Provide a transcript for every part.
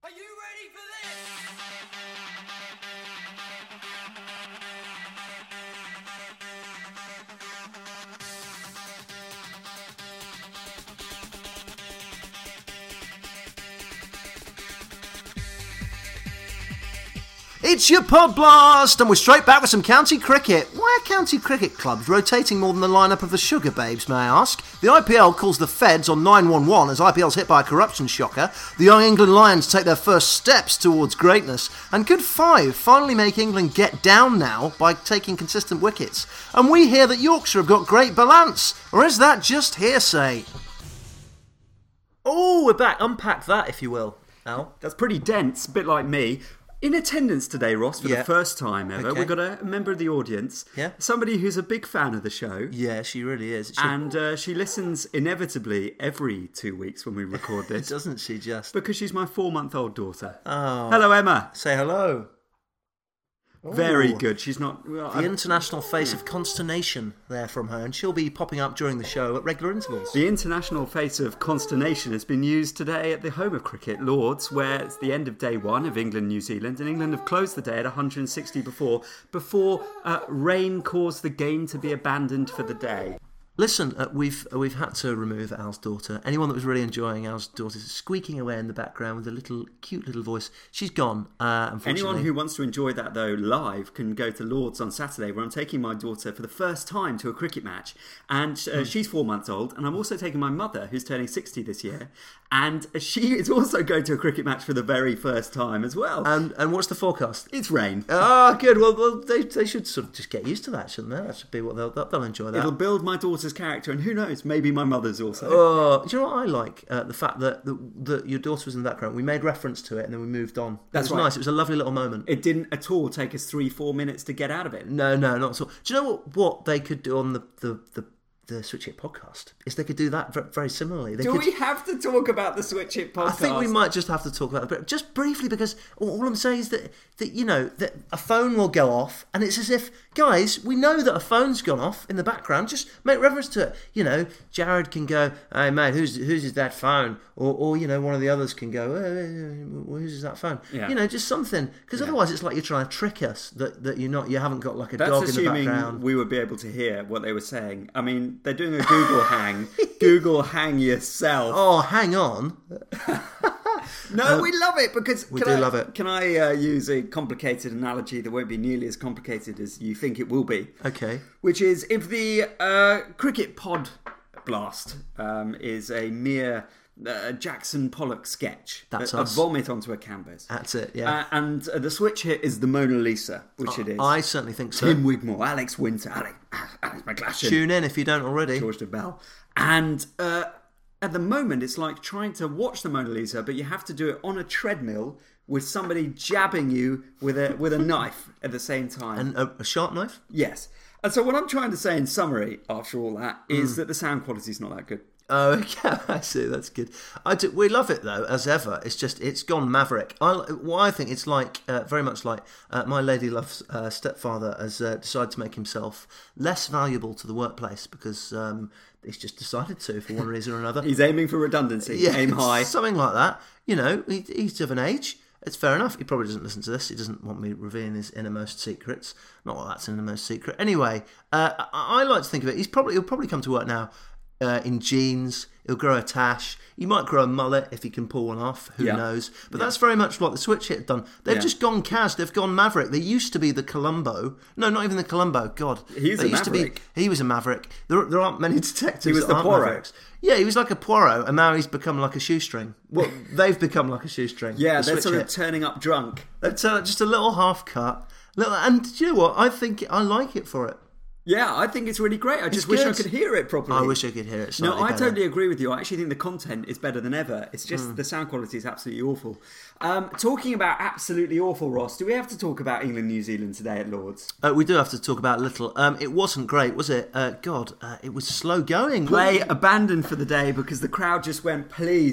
Are you ready for this? It's your Pod Blast, and we're straight back with some county cricket. Why are county cricket clubs rotating more than the lineup of the Sugar Babes, may I ask? The IPL calls the feds on 911 as IPL's hit by a corruption shocker. The Young England Lions take their first steps towards greatness. And could Five finally make England get down now by taking consistent wickets? And we hear that Yorkshire have got great balance. Or is that just hearsay? Oh, we're back. Unpack that, if you will, Al. That's pretty dense, a bit like me. In attendance today, Ross, for the first time ever, Okay. we've got a member of the audience. Yeah. Somebody who's a big fan of the show. Yeah, she really is. And she listens inevitably every 2 weeks when we record this. Doesn't she just? Because she's my 4-month-old daughter. Oh. Hello, Emma. Say hello. Very Ooh. good. She's not... Well, The international face of consternation there from her, and she'll be popping up during the show at regular intervals. The international face of consternation has been used today at the home of cricket, Lords, where it's the end of day one of England-New Zealand, and England have closed the day at 160 before rain caused the game to be abandoned for the day. Listen, we've had to remove Al's daughter. Anyone that was really enjoying Al's daughter squeaking away in the background with a little cute little voice, she's gone, unfortunately. Anyone who wants to enjoy that, though, live can go to Lords on Saturday, where I'm taking my daughter for the first time to a cricket match. And she's 4 months old, and I'm also taking my mother, who's turning 60 this year, and she is also going to a cricket match for the very first time as well. And what's the forecast? It's rain. Ah, good. Well, they should sort of just get used to that, shouldn't they? That should be what they'll enjoy that. It'll build my daughter's character, and who knows, maybe my mother's also. Do you know what I like? The fact that your daughter was in the background. We made reference to it and then we moved on. That's it was right. nice. It was a lovely little moment. It didn't at all take us 3-4 minutes to get out of it. No, not at all. Do you know what they could do on the Switch It podcast? Is they could do that very similarly. Do we have to talk about the Switch It podcast? I think we might just have to talk about it, but just briefly, because all I'm saying is that that a phone will go off, and it's as if, guys, we know that a phone's gone off in the background. Just make reference to it. You know, Jared can go, "Hey mate, whose is that phone?" Or you know, one of the others can go, "Whose is that phone?" Yeah. You know, just something, because otherwise it's like you're trying to trick us that you haven't got like a That's dog in the assuming background. we would be able to hear what they were saying. I mean, they're doing a Google hang. Google hang yourself. Oh, hang on. No, we love it because We do love it. Can I use a complicated analogy that won't be nearly as complicated as you think it will be? Okay. Which is, if the cricket pod blast is a mere Jackson Pollock sketch, That's a us. vomit onto a canvas. That's it, yeah. And the switch hit is the Mona Lisa, which it is. I certainly think so. Tim Wigmore, Alex Winter, Alex McGlashan, Tune in if you don't already. George de Bell. And at the moment, it's like trying to watch the Mona Lisa, but you have to do it on a treadmill with somebody jabbing you with a knife at the same time. And a sharp knife? Yes. And so what I'm trying to say in summary, after all that, is that the sound quality is not that good. Oh, okay, I see. That's good. We love it though, as ever. It's just it's gone maverick. I think it's like very much like my lady love's stepfather has decided to make himself less valuable to the workplace because he's just decided to for one reason or another. He's aiming for redundancy. Yeah, Aim high. something like that. You know, he's of an age. It's fair enough. He probably doesn't listen to this. He doesn't want me revealing his innermost secrets. Not that that's innermost secret. Anyway, I like to think of it. He'll probably come to work now. In jeans, he'll grow a tash. He might grow a mullet if he can pull one off. Who knows? But that's very much what the Switch Hit have done. They've just gone Kaz. They've gone Maverick. They used to be the Columbo. No, not even the Columbo. God, He's they a used Maverick. to be. He was a Maverick. There aren't many detectives. He was that the aren't Poirot. Mavericks. Yeah, he was like a Poirot, and now he's become like a shoestring. Well, they've become like a shoestring. Yeah, the they're Switch sort of Hit. turning up drunk. They're just a little half cut. And do you know what? I think I like it for it. Yeah, I think it's really great. I just wish I good. could hear it properly. I wish I could hear it No, slightly I better. totally agree with you. I actually think the content is better than ever. It's just the sound quality is absolutely awful. Talking about absolutely awful, Ross, do we have to talk about England-New Zealand today at Lords? We do have to talk about a little. It wasn't great, was it? It was slow going. Play abandoned for the day because the crowd just went, please,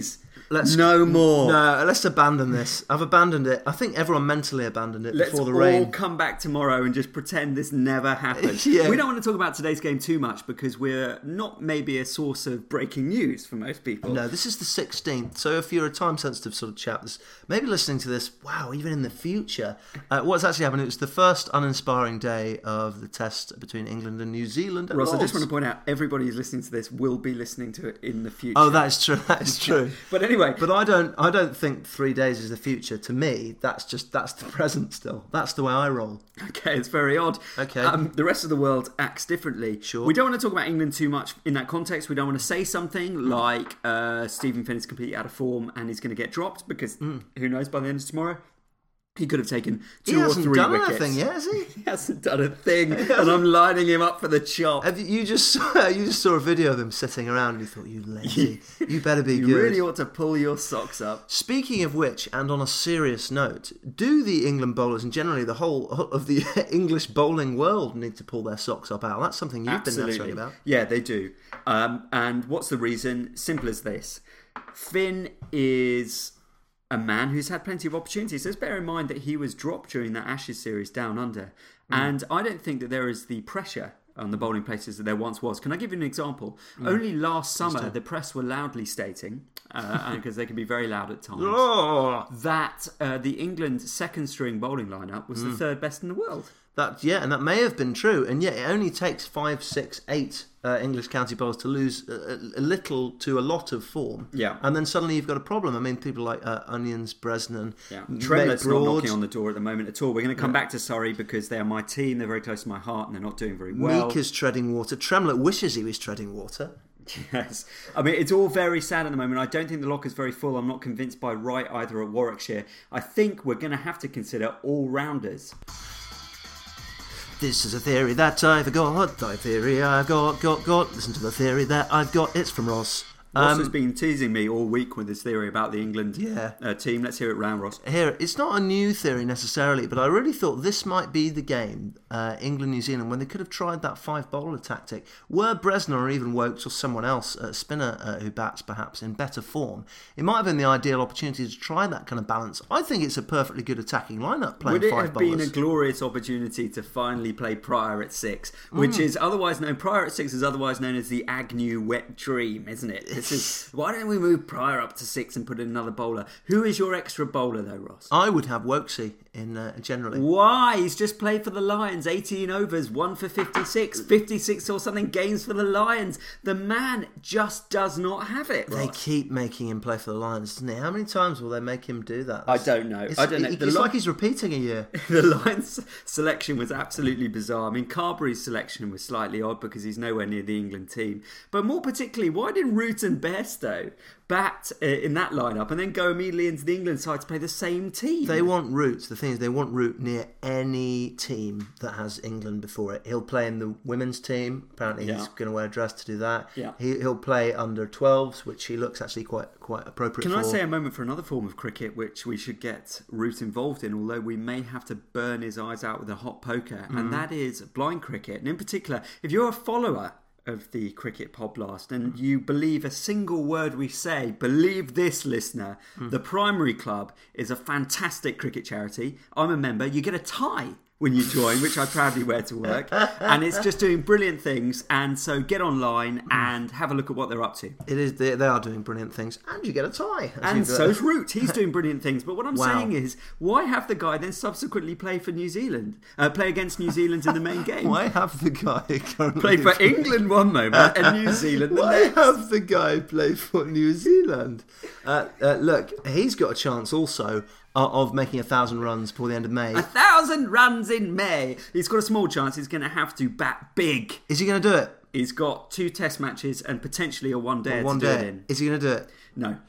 No more. No, let's abandon this. I've abandoned it. I think everyone mentally abandoned it Let's before the all rain. come back tomorrow and just pretend this never happened. Yeah. We don't want to talk about today's game too much because we're not maybe a source of breaking news for most people. No, this is the 16th. So if you're a time-sensitive sort of chap, maybe listening to this, wow, even in the future, what's actually happened? It was the first uninspiring day of the test between England and New Zealand. Ross, I just want to point out, everybody who's listening to this will be listening to it in the future. Oh, that is true. That is true. But anyway, But I don't think 3 days is the future. To me, that's the present still. That's the way I roll. okay, it's very odd. Okay. The rest of the world acts differently. Sure. We don't want to talk about England too much in that context. We don't want to say something like Stephen Finn is completely out of form and he's going to get dropped because who knows, by the end of tomorrow he could have taken two or three He hasn't done wickets. anything yet, has he? He hasn't done a thing, and I'm lining him up for the chop. You just saw a video of them sitting around and you thought, you lazy, you better be You good. really ought to pull your socks up. Speaking of which, and on a serious note, do the England bowlers and generally the whole of the English bowling world need to pull their socks up, Al? That's something you've been nattering about. Yeah, they do. And what's the reason? Simple as this. Finn is a man who's had plenty of opportunities. Let's bear in mind that he was dropped during that Ashes series down under. And I don't think that there is the pressure on the bowling places that there once was. Can I give you an example? Only last summer, the press were loudly stating, because they can be very loud at times, that the England second string bowling lineup was the third best in the world. And that may have been true, and yet it only takes 5, 6, 8 English county bowlers to lose a little to a lot of form. Yeah. And then suddenly you've got a problem. I mean, people like Onions, Bresnan, Tremlett's not Broad. knocking on the door at the moment at all. We're going to come back to Surrey because they are my team. They're very close to my heart and they're not doing very well. Meek is treading water. Tremlett wishes he was treading water. Yes. I mean, it's all very sad at the moment. I don't think the locker's very full. I'm not convinced by Wright either at Warwickshire. I think we're going to have to consider all-rounders. This is a theory that I've got. A theory I've got. Listen to the theory that I've got. It's from Ross. Ross has been teasing me all week with this theory about the England Yeah. team. Let's hear it round, Ross. Here, it's not a new theory necessarily, but I really thought this might be the game, England-New Zealand, when they could have tried that 5-bowler tactic. Were Bresnan or even Wokes or someone else, a spinner who bats perhaps in better form, it might have been the ideal opportunity to try that kind of balance. I think it's a perfectly good attacking lineup playing Would it 5 have bowlers. been a glorious opportunity to finally play Pryor at 6, which is otherwise known, Pryor at 6 is otherwise known as the Agnew wet dream, isn't it? This is, why don't we move Pryor up to 6 and put in another bowler? Who is your extra bowler though, Ross? I would have Wokesy in generally. Why? He's just played for the Lions, 18 overs, 1 for 56, 56 or something games for the Lions. The man just does not have it, Ross. They keep making him play for the Lions, doesn't he? How many times will they make him do that? I don't know. I don't know. It's like he's repeating a year. The Lions selection was absolutely bizarre. I mean, Carberry's selection was slightly odd because he's nowhere near the England team. But more particularly, why didn't Root and Bairstow bat in that lineup and then go immediately into the England side to play the same team? They want Root. The thing is, they want Root near any team that has England before it. He'll play in the women's team. Apparently, he's going to wear a dress to do that. Yeah. He'll play under 12s, which he looks actually quite appropriate for. Can I say a moment for another form of cricket which we should get Root involved in, although we may have to burn his eyes out with a hot poker, and that is blind cricket. And in particular, if you're a follower of the Cricket Podblast and you believe a single word we say, believe this, listener. The Primary Club is a fantastic cricket charity. I'm a member. You get a tie when you join, which I proudly wear to work, and it's just doing brilliant things. And so get online and have a look at what they're up to. It is. They are doing brilliant things, and you get a tie. And so's Root. He's doing brilliant things. But what I'm Wow. saying is, why have the guy then subsequently play for New Zealand, play against New Zealand in the main game? Why have the guy currently Play for England one moment and New Zealand the Why next. have the guy play for New Zealand? Look, he's got a chance also of making 1,000 runs before the end of May. 1,000 runs in May. He's got a small chance. He's going to have to bat big. Is he going to do it? He's got 2 test matches and potentially a one-day One to do it day. in. Is he going to do it? No.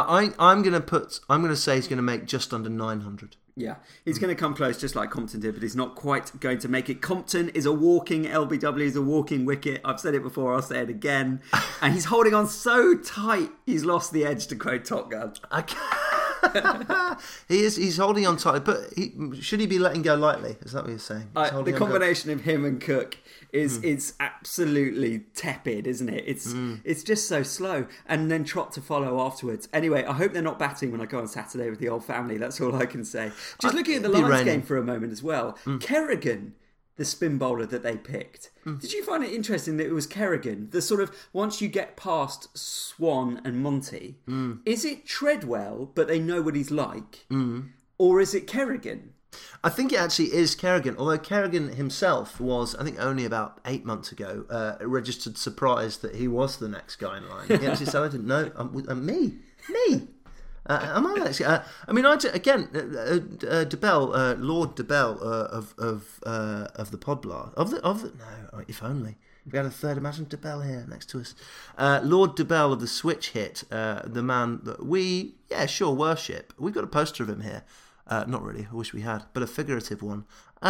I'm going to say he's going to make just under 900. Yeah, he's going to come close just like Compton did, but he's not quite going to make it. Compton is a walking LBW, he's a walking wicket. I've said it before, I'll say it again. And he's holding on so tight, he's lost the edge, to quote Top Gun. He's holding on tight, but should he be letting go lightly? Is that what you're saying? The combination of him and Cook is absolutely tepid, isn't it? It's just so slow, and then Trott to follow afterwards. Anyway, I hope they're not batting when I go on Saturday with the old family. That's all I can say. Just looking at the Lions game for a moment as well. Kerrigan, the spin bowler that they picked. Did you find it interesting that it was Kerrigan? The sort of, once you get past Swan and Monty, is it Treadwell, but they know what he's like? Or is it Kerrigan? I think it actually is Kerrigan, although Kerrigan himself was, I think only about 8 months ago, registered surprised that he was the next guy in line. He actually said, I didn't know, me. Am I next? DeBell, Lord DeBell of the Podblast, no, if only. We had a third, imagine DeBell here next to us. Lord DeBell of the Switch Hit, the man that we, worship. We've got a poster of him here. Not really, I wish we had, but a figurative one.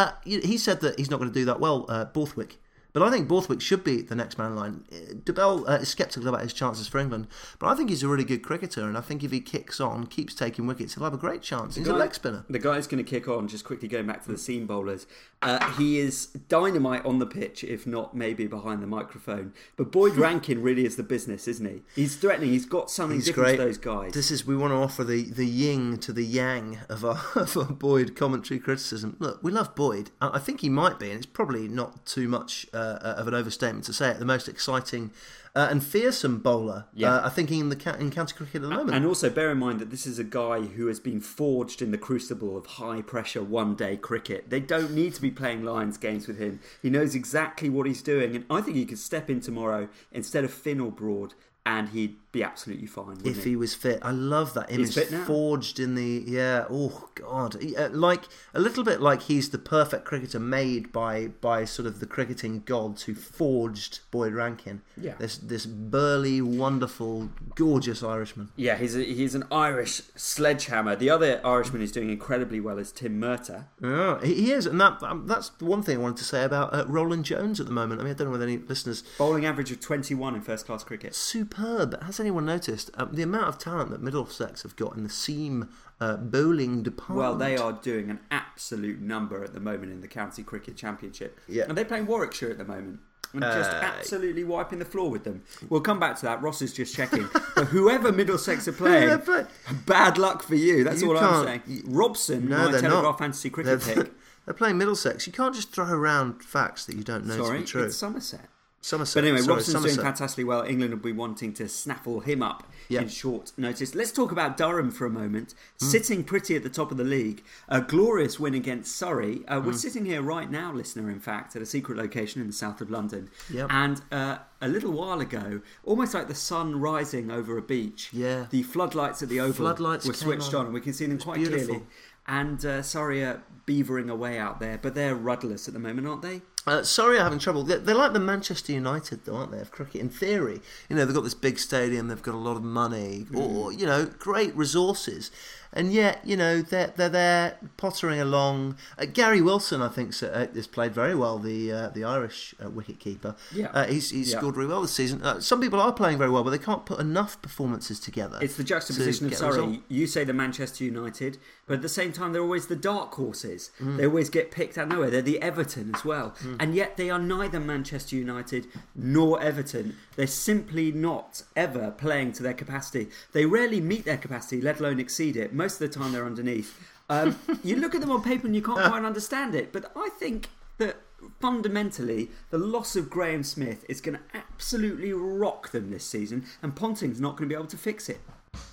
He said that he's not going to do that well, Borthwick. But I think Borthwick should be the next man in line. DeBell is sceptical about his chances for England, but I think he's a really good cricketer, and I think if he kicks on, keeps taking wickets, he'll have a great chance. He's a leg spinner. The guy's going to kick on, just quickly going back to the seam bowlers. He is dynamite on the pitch, if not maybe behind the microphone. But Boyd Rankin really is the business, isn't he? He's threatening, he's got something different to those guys. We want to offer the yin to the yang of our Boyd commentary criticism. Look, we love Boyd. I think he might be, and it's probably not too much of an overstatement to say it, the most exciting and fearsome bowler, I think, in county cricket at the moment. And also bear in mind that this is a guy who has been forged in the crucible of high-pressure one-day cricket. They don't need to be playing Lions games with him. He knows exactly what he's doing, and I think he could step in tomorrow instead of Finn or Broad, and he'd be absolutely fine. If he was fit. I love that image. Forged in the... oh, God. Like, a little bit like he's the perfect cricketer made by sort of the cricketing gods who forged Boyd Rankin. Yeah. This burly, wonderful, gorgeous Irishman. Yeah, he's an Irish sledgehammer. The other Irishman who's doing incredibly well is Tim Murtagh. Yeah, he is. And that's the one thing I wanted to say about Roland Jones at the moment. I mean, I don't know whether any listeners... Bowling average of 21 in first-class cricket. Superb. Has anyone noticed the amount of talent that Middlesex have got in the seam bowling department? Well, they are doing an absolute number at the moment in the County Cricket Championship. Yeah. And they're playing Warwickshire at the moment. And just absolutely wiping the floor with them. We'll come back to that. Ross is just checking. But whoever Middlesex are playing, bad luck for you. That's all I'm saying. Robson, my Telegraph Fantasy Cricket pick. They're playing Middlesex. You can't just throw around facts that you don't know to be true. It's Somerset. But anyway, Robson's doing fantastically well. England will be wanting to snaffle him up in short notice. Let's talk about Durham for a moment. Sitting pretty at the top of the league. A glorious win against Surrey. We're sitting here right now, listener, in fact, at a secret location in the south of London. Yep. And a little while ago, almost like the sun rising over a beach, the floodlights at the Oval were switched on, and we can see them quite clearly. And Surrey are beavering away out there, but they're rudderless at the moment, aren't they? Surrey are having trouble. They're like the Manchester United, though, aren't they, of cricket? In theory, they've got this big stadium, they've got a lot of money, or great resources, and yet they're there pottering along. Gary Wilson, I think, has played very well. The Irish wicket keeper. He's scored very well this season. Some people are playing very well, but they can't put enough performances together. It's the juxtaposition of Surrey. You say the Manchester United, but at the same time, they're always the dark horses. They always get picked out of nowhere. They're the Everton as well. And yet they are neither Manchester United nor Everton. They're simply not ever playing to their capacity. They rarely meet their capacity, let alone exceed it. Most of the time they're underneath. You look at them on paper and you can't quite understand it. But I think that fundamentally the loss of Graham Smith is going to absolutely rock them this season. And Ponting's not going to be able to fix it.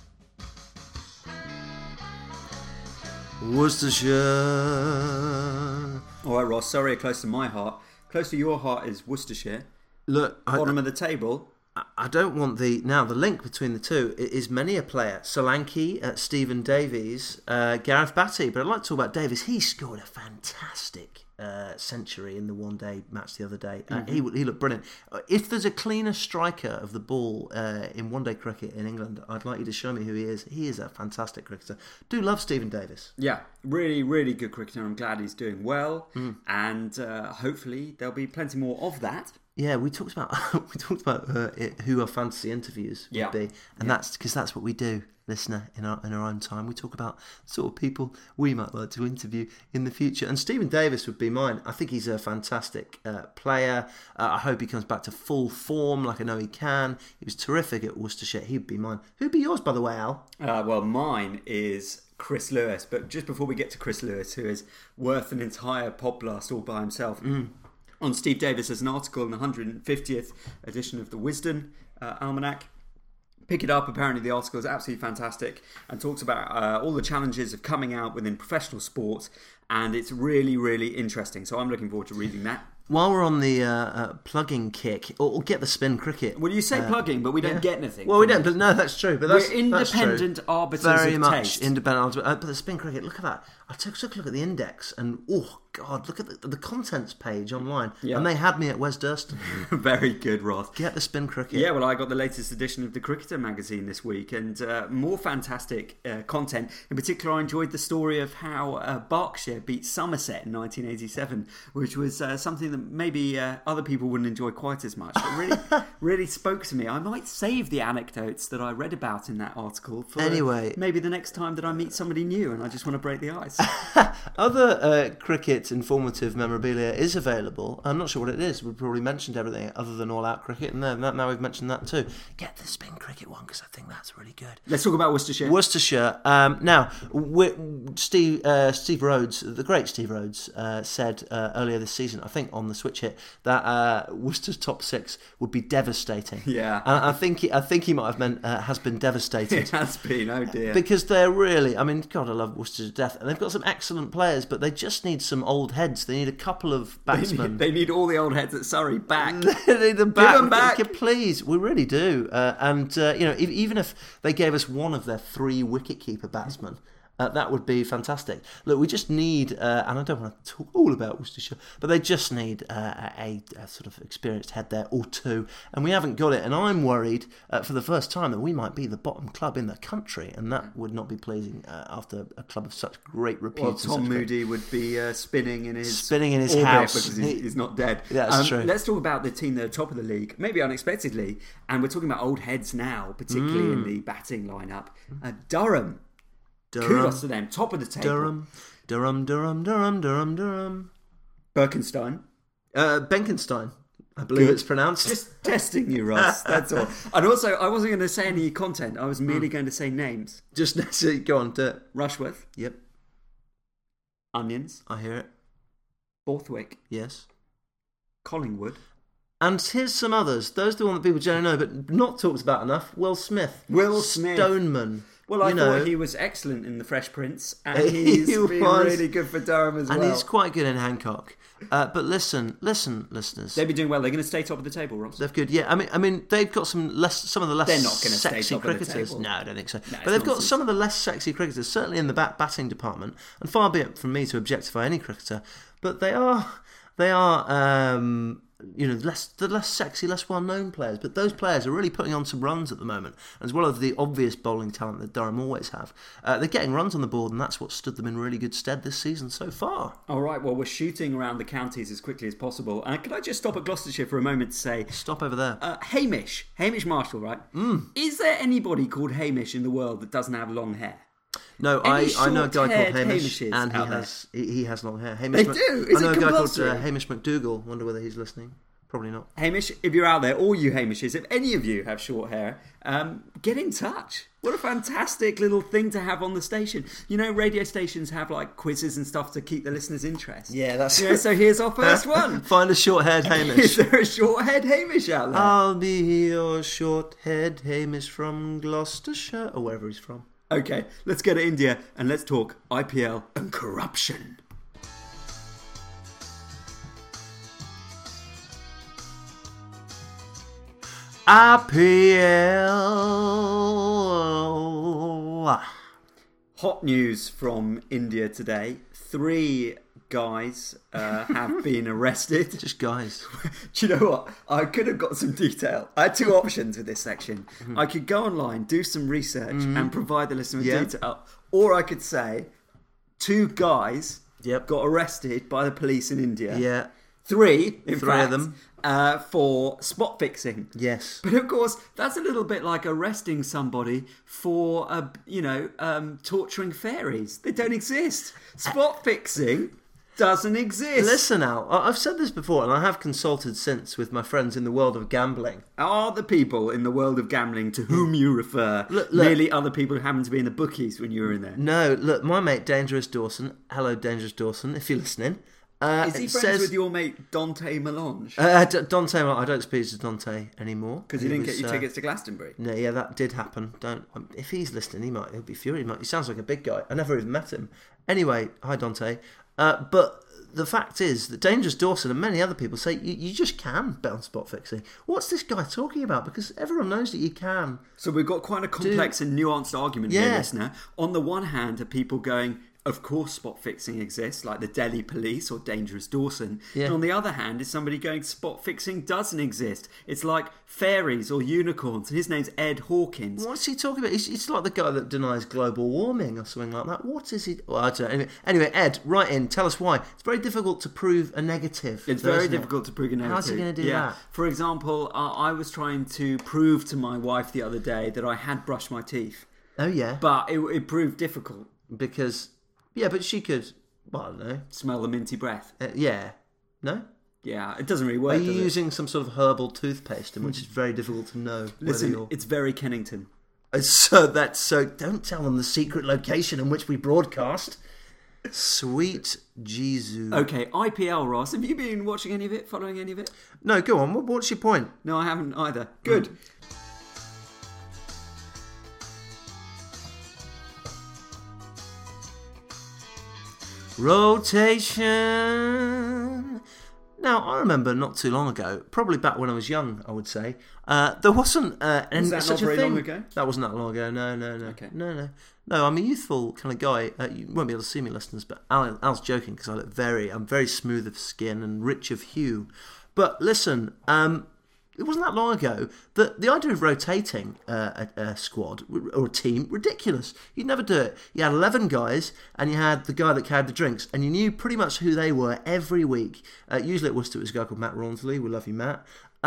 Worcestershire. All right, Ross. Sorry, close to my heart. Close to your heart is Worcestershire. Look, bottom of the table. I don't want the link between the two is many a player. Solanke, Stephen Davies, Gareth Batty. But I'd like to talk about Davies. He scored a fantastic century in the one-day match the other day. He looked brilliant. If there's a cleaner striker of the ball in one-day cricket in England, I'd like you to show me who he is. He is a fantastic cricketer. Do love Stephen Davies. Yeah, really, really good cricketer. I'm glad he's doing well. And hopefully there'll be plenty more of that. Yeah, we talked about who our fantasy interviews would be, and that's because that's what we do, listener. In our own time, we talk about the sort of people we might like to interview in the future. And Stephen Davis would be mine. I think he's a fantastic player. I hope he comes back to full form, like I know he can. He was terrific at Worcestershire. He'd be mine. Who'd be yours, by the way, Al? Well, mine is Chris Lewis. But just before we get to Chris Lewis, who is worth an entire podcast all by himself. On Steve Davis, there's an article in the 150th edition of the Wisden Almanac. Pick it up. Apparently the article is absolutely fantastic and talks about all the challenges of coming out within professional sport, and it's really, really interesting. So I'm looking forward to reading that. While we're on the plugging kick, or get the spin cricket. Well, you say plugging, but we don't get anything. Well, we don't. But no, that's true. But we're independent arbiters very of much taste. Independent. But the spin cricket, look at that. I took a look at the index, and oh god, look at the contents page online, and they had me at Wes Durston. Very good, Ross. Get the spin cricket. Yeah, well, I got the latest edition of the Cricketer magazine this week, and more fantastic content. In particular, I enjoyed the story of how Berkshire beat Somerset in 1987, which was something that maybe other people wouldn't enjoy quite as much. But really, really spoke to me. I might save the anecdotes that I read about in that article for maybe the next time that I meet somebody new and I just want to break the ice. Other cricket informative memorabilia is available. I'm not sure what it is. We've probably mentioned everything other than All Out Cricket, and now we've mentioned that too. Get the spin cricket one because I think that's really good. Let's talk about Worcestershire. Worcestershire. Now, Steve Rhodes, the great Steve Rhodes, said earlier this season, I think on the Switch Hit, that Worcester's top six would be devastating. Yeah, and I think he might have meant has been devastated. It has been. Oh dear. Because they're really, I mean, God, I love Worcester to death, and they've got some excellent players, but they just need some old heads. They need a couple of batsmen. They need all the old heads at Surrey back. They need them back. Give them back. Please, we really do. And even if they gave us one of their 3 wicketkeeper batsmen, that would be fantastic. Look, we just need, and I don't want to talk all about Worcestershire, but they just need a sort of experienced head there or two, and we haven't got it. And I'm worried for the first time that we might be the bottom club in the country, and that would not be pleasing after a club of such great repute. Well, Tom Moody would be spinning in his house because he's not dead. That's true. Let's talk about the team that are top of the league, maybe unexpectedly, and we're talking about old heads now, particularly in the batting lineup. Durham. Kudos to them, top of the table. Durham. Birkenstein. Benkenstein, I believe it's pronounced. Just testing you, Ross, that's all. And also, I wasn't going to say any content, I was merely going to say names. Just go on, do it. Rushworth. Yep. Onions. I hear it. Borthwick. Yes. Collingwood. And here's some others. Those are the ones that people generally know, but not talked about enough. Will Smith. Stoneman. Well, I thought he was excellent in The Fresh Prince, and he's been really good for Durham as well. And he's quite good in Hancock. But listen, listeners. They've been doing well. They're going to stay top of the table, Ross. They're good. Yeah, I mean, they've got some of the less They're not going to sexy stay top cricketers. of the table. No, I don't think so. No, but they've got some of the less sexy cricketers, certainly in the batting department. And far be it from me to objectify any cricketer, but they are. The less sexy, less well-known players. But those players are really putting on some runs at the moment, as well as the obvious bowling talent that Durham always have. They're getting runs on the board, and that's what stood them in really good stead this season so far. All right, well, we're shooting around the counties as quickly as possible. Could I just stop at Gloucestershire for a moment to say... Stop over there. Hamish Marshall, right? Is there anybody called Hamish in the world that doesn't have long hair? No, I know a guy called Hamish, and he has long hair. Hamish do? Is I know it a guy called compulsory? Hamish McDougall. Wonder whether he's listening. Probably not. Hamish, if you're out there, all you Hamishes, if any of you have short hair, get in touch. What a fantastic little thing to have on the station. You know, radio stations have like quizzes and stuff to keep the listeners' interest. Yeah, that's... so here's our first one. Find a short-haired Hamish. Is there a short-haired Hamish out there? I'll be your short-haired Hamish from Gloucestershire, or wherever he's from. Okay, let's go to India and let's talk IPL and corruption. IPL. Hot news from India today. 3 guys have been arrested. Just guys. Do you know what? I could have got some detail. I had 2 options with this section. I could go online, do some research, and provide the listener with detail. Or I could say 2 guys got arrested by the police in India. Yeah. Three of fact, them. For spot fixing. Yes. But of course, that's a little bit like arresting somebody for, torturing fairies. They don't exist. Spot fixing doesn't exist. Listen, Al, I've said this before, and I have consulted since with my friends in the world of gambling. Are the people in the world of gambling to whom you refer Look. merely other people who happen to be in the bookies when you were in there? No, look, my mate Dangerous Dawson, hello Dangerous Dawson, if you're listening. Is he friends with your mate Dante Melange? Dante, I don't speak to Dante anymore. Because he didn't get you tickets to Glastonbury. No, yeah, that did happen. If he's listening, he'll be furious. He sounds like a big guy. I never even met him. Anyway, hi Dante. But the fact is that Dangerous Dawson and many other people say you just can bet on spot fixing. What's this guy talking about? Because everyone knows that you can. So we've got quite a complex and nuanced argument here, listener. On the one hand, are people going, of course spot fixing exists, like the Delhi Police or Dangerous Dawson. Yeah. And on the other hand, is somebody going, spot fixing doesn't exist. It's like fairies or unicorns. And his name's Ed Hawkins. What's he talking about? It's like the guy that denies global warming or something like that. What is he? Well, I don't know. Anyway, Ed, write in. Tell us why. It's very difficult to prove a negative. It's very difficult to prove a negative. How's he going to do that? For example, I was trying to prove to my wife the other day that I had brushed my teeth. Oh, yeah. But it proved difficult. Because, yeah, but she could, well, I don't know. Smell the minty breath. Yeah. No? Yeah, it doesn't really work. Are you using some sort of herbal toothpaste in which it's very difficult to know? Listen, it's very Kennington. So don't tell them the secret location in which we broadcast. Sweet Jesus. Okay, IPL, Ross. Have you been watching any of it, following any of it? No, go on. What's your point? No, I haven't either. Good. Rotation. Now, I remember not too long ago, probably back when I was young, I would say, there wasn't such a thing. Long ago? That wasn't that long ago. No. Okay. No, I'm a youthful kind of guy. You won't be able to see me, listeners, but Al's joking because I'm very smooth of skin and rich of hue. But listen, it wasn't that long ago that the idea of rotating a squad or a team, ridiculous. You'd never do it. You had 11 guys and you had the guy that carried the drinks and you knew pretty much who they were every week. Usually at Worcester it was a guy called Matt Rawnsley. We love you, Matt.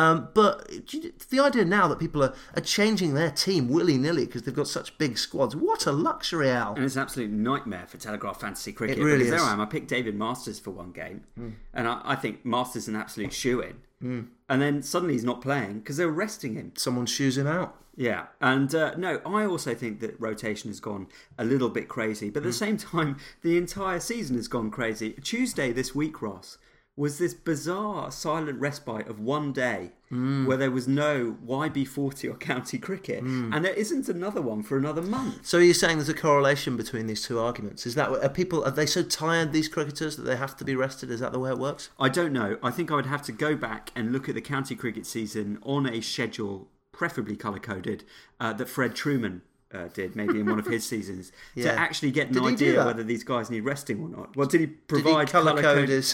But the idea now that people are changing their team willy-nilly because they've got such big squads, what a luxury, Al. And it's an absolute nightmare for Telegraph Fantasy Cricket. It really because is. There I am. I picked David Masters for one game. And I think Masters is an absolute shoo-in. And then suddenly he's not playing because they're resting him. Someone shoos him out. Yeah, and no, I also think that rotation has gone a little bit crazy. But at the same time, the entire season has gone crazy. Tuesday this week, Ross, was this bizarre silent respite of one day where there was no YB40 or county cricket, and there isn't another one for another month. So you're saying there's a correlation between these two arguments? Is that are they so tired, these cricketers, that they have to be rested? Is that the way it works? I don't know. I think I would have to go back and look at the county cricket season on a schedule, preferably colour-coded, that Fred Truman did maybe in one of his seasons to actually get an idea whether these guys need resting or not. Well, did he provide colour-coded?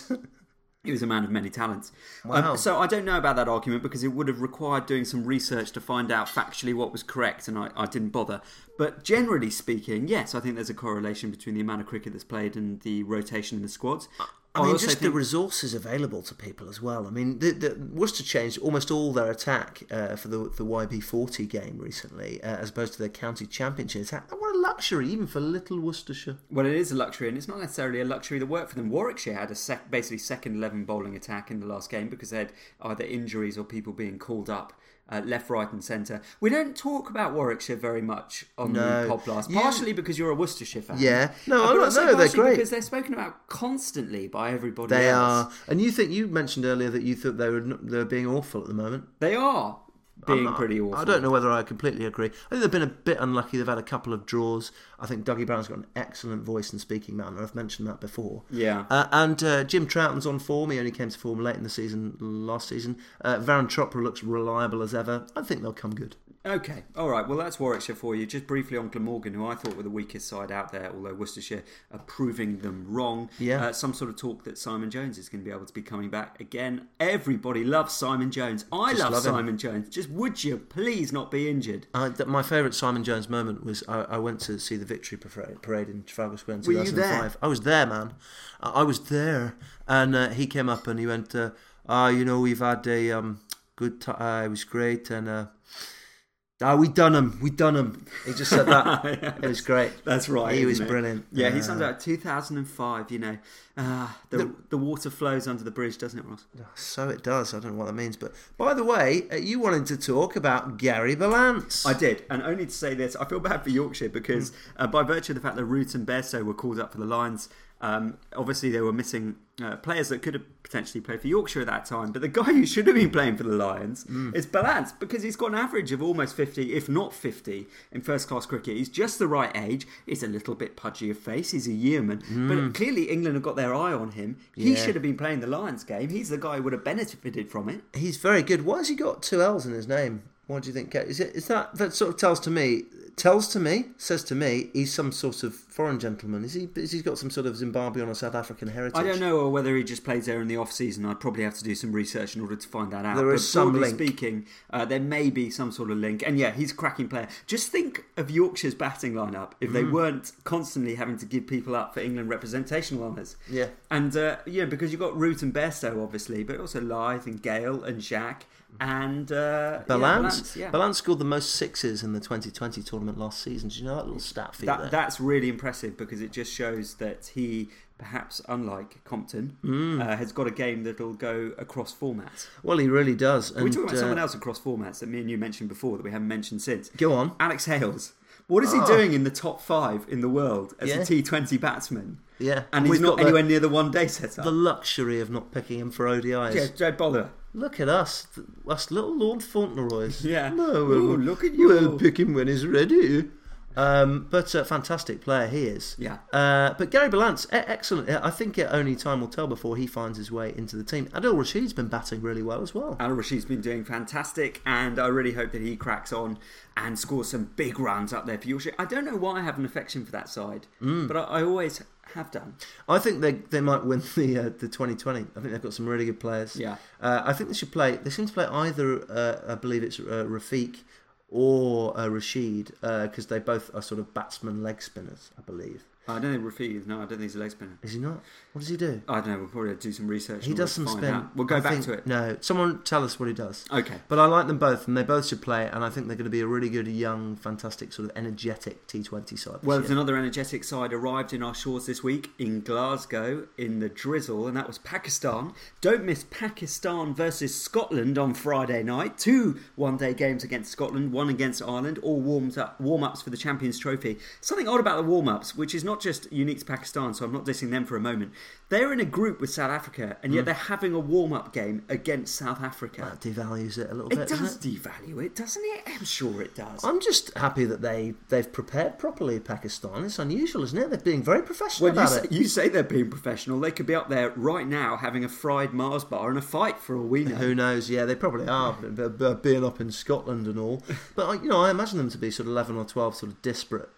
He was a man of many talents. Wow. So I don't know about that argument because it would have required doing some research to find out factually what was correct, and I didn't bother. But generally speaking, yes, I think there's a correlation between the amount of cricket that's played and the rotation in the squads. I mean, just the resources available to people as well. I mean, the Worcester changed almost all their attack for the YB40 game recently, as opposed to their county championship attack. What a luxury, even for little Worcestershire. Well, it is a luxury, and it's not necessarily a luxury that worked for them. Warwickshire had a basically second 11 bowling attack in the last game because they had either injuries or people being called up. Left, right and centre. We don't talk about Warwickshire very much on the podcast, partially because you're a Worcestershire fan. Yeah. No, they're great. Because they're spoken about constantly by everybody They else. are. And you mentioned earlier that you thought they were being awful at the moment. They are being pretty awful. I don't know whether I completely agree. I think they've been a bit unlucky. They've had a couple of draws. I think Dougie Brown's got an excellent voice and speaking manner. I've mentioned that before. Yeah. And Jim Troughton's on form. He only came to form late in the season, last season. Varun Chopra looks reliable as ever. I think they'll come good. Okay, all right. Well, that's Warwickshire for you. Just briefly on Glamorgan, who I thought were the weakest side out there, although Worcestershire are proving them wrong. Yeah. Some sort of talk that Simon Jones is going to be able to be coming back again. Everybody loves Simon Jones. I love love him. Simon Jones. Just would you please not be injured? My favourite Simon Jones moment was I went to see the Victory Parade in Trafalgar Square in Were you 2005. there? I was there, man. I was there, and he came up and he went, we've had a good time. It was great, and we done him. He just said that. It was great. That's right. He was isn't it? brilliant. Yeah, he sounds like 2005. You know, the water flows under the bridge, doesn't it, Ross? So it does. I don't know what that means, but by the way, you wanted to talk about Gary Balance. I did, and only to say this, I feel bad for Yorkshire because by virtue of the fact that Root and Bairstow were called up for the Lions, obviously they were missing players that could have potentially played for Yorkshire at that time, but the guy who should have been playing for the Lions is Balance, because he's got an average of almost 50, if not 50, in first-class cricket. He's just the right age. He's a little bit pudgy of face. He's a yeoman, but clearly England have got their eye on him. He should have been playing the Lions game. He's the guy who would have benefited from it. He's very good. Why has he got 2 L's in his name? What do you think? Is that sort of says to me he's some sort of foreign gentleman? Is he got some sort of Zimbabwean or South African heritage? I don't know, or whether he just plays there in the off season. I'd probably have to do some research in order to find that out. There is some broadly link. speaking, there may be some sort of link. And yeah, he's a cracking player. Just think of Yorkshire's batting lineup if they weren't constantly having to give people up for England representational honours. Yeah. And because you've got Root and Bairstow, obviously, but also Lyth and Gale and Jacques and Balance. Yeah. Balance scored the most sixes in the 2020 tournament last season. Did you know that little stat for you there? That's really impressive because it just shows that he, perhaps unlike Compton, has got a game that'll go across formats. Well, he really does. We're talking about someone else across formats that me and you mentioned before that we haven't mentioned since. Go on. Alex Hales. What is he doing in the top 5 in the world as Yeah. a T20 batsman? Yeah. And he's We've not got anywhere near the one-day setup. the luxury of not picking him for ODIs. Yeah, Jed Bowler. Look at us little Lord Fauntleroys. Yeah. No, Ooh, look at you. We'll pick him when he's ready. But a fantastic player he is. Yeah. But Gary Balance, excellent. I think only time will tell before he finds his way into the team. Adil Rashid's been batting really well as well. Al Rashid's been doing fantastic, and I really hope that he cracks on and scores some big runs up there for Yorkshire. I don't know why I have an affection for that side, but I always have done. I think they might win the 2020. I think they've got some really good players. Yeah. I think they should play. They seem to play either. I believe it's Rafiq or Rashid, because they both are sort of batsman leg spinners, I believe. I don't think Rafiq is. No, I don't think he's a leg spinner. Is he not? What does he do? I don't know. We'll probably have to do some research. He in does order some to find spin. out. We'll go back to it. No, someone tell us what he does. Okay. But I like them both, and they both should play. And I think they're going to be a really good, young, fantastic, sort of energetic T20 side. Well, this there's another energetic side arrived in our shores this week in Glasgow in the drizzle, and that was Pakistan. Don't miss Pakistan versus Scotland on Friday night. 2 one-day games against Scotland, 1 against Ireland, all warm-ups for the Champions Trophy. Something odd about the warm-ups, which is not just unique to Pakistan, so I'm not dissing them for a moment. They're in a group with South Africa, and yet they're having a warm-up game against South Africa. That devalues it a little It bit. does doesn't it? devalue it, doesn't it? I'm sure it does. I'm just happy that they've prepared properly, Pakistan. It's unusual, isn't it? They're being very professional Well, about it. you say they're being professional. They could be up there right now having a fried Mars bar and a fight for all we know. Who knows? Yeah, they probably are, being up in Scotland and all. But I imagine them to be sort of 11 or 12 sort of disparate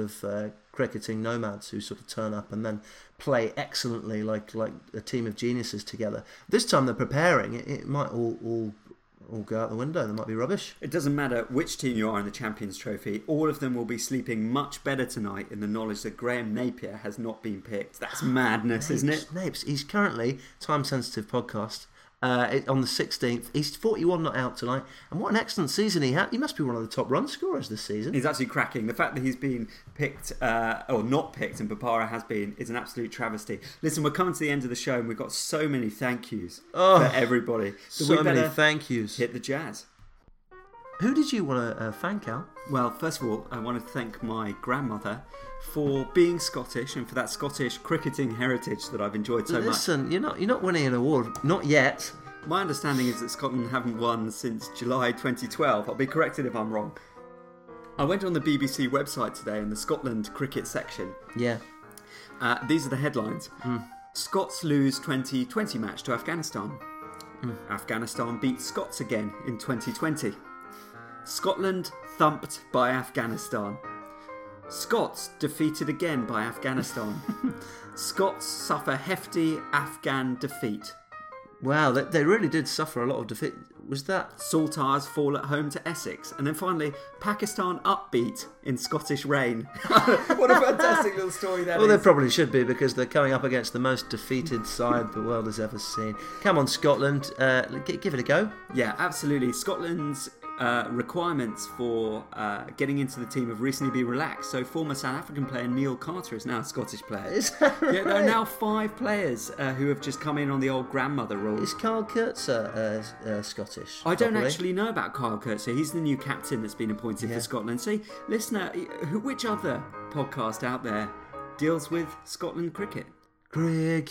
cricketing nomads who sort of turn up and then play excellently like a team of geniuses together. This time they're preparing. It might all go out the window. They might be rubbish. It doesn't matter which team you are in the Champions Trophy. All of them will be sleeping much better tonight in the knowledge that Graham Napier has not been picked. That's madness, isn't it? Napes. He's currently time-sensitive podcast. On the 16th. He's 41 not out tonight. And what an excellent season he had. He must be one of the top run scorers this season. He's actually cracking. The fact that he's been picked, or not picked, and Bopara has been, is an absolute travesty. Listen, we're coming to the end of the show and we've got so many thank yous for everybody. So we many better thank yous. hit the jazz. Who did you want to thank, Al? Well, first of all, I want to thank my grandmother for being Scottish and for that Scottish cricketing heritage that I've enjoyed so much. Listen, you're not winning an award. Not yet. My understanding is that Scotland haven't won since July 2012. I'll be corrected if I'm wrong. I went on the BBC website today in the Scotland cricket section. Yeah. These are the headlines. Scots lose 2020 match to Afghanistan. Afghanistan beat Scots again in 2020. Scotland thumped by Afghanistan. Scots defeated again by Afghanistan. Scots suffer hefty Afghan defeat. Wow, they really did suffer a lot of defeat. Was that... Saltires fall at home to Essex. And then finally, Pakistan upbeat in Scottish rain. What a fantastic little story that Well, is. they probably should be, because they're coming up against the most defeated side the world has ever seen. Come on, Scotland, give it a go. Yeah, absolutely. Scotland's requirements for getting into the team have recently been relaxed. So former South African player Neil Carter is now a Scottish player. Is that right? Yeah, there are now 5 players who have just come in on the old grandmother rule. Is Carl Kurtzer Scottish? I don't properly? actually know about Kyle Kurtzer. He's the new captain that's been appointed for Scotland. So, listener, which other podcast out there deals with Scotland cricket? Cricket.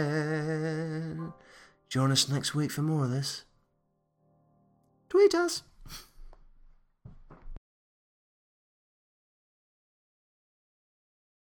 Join us next week for more of this. Tweet us.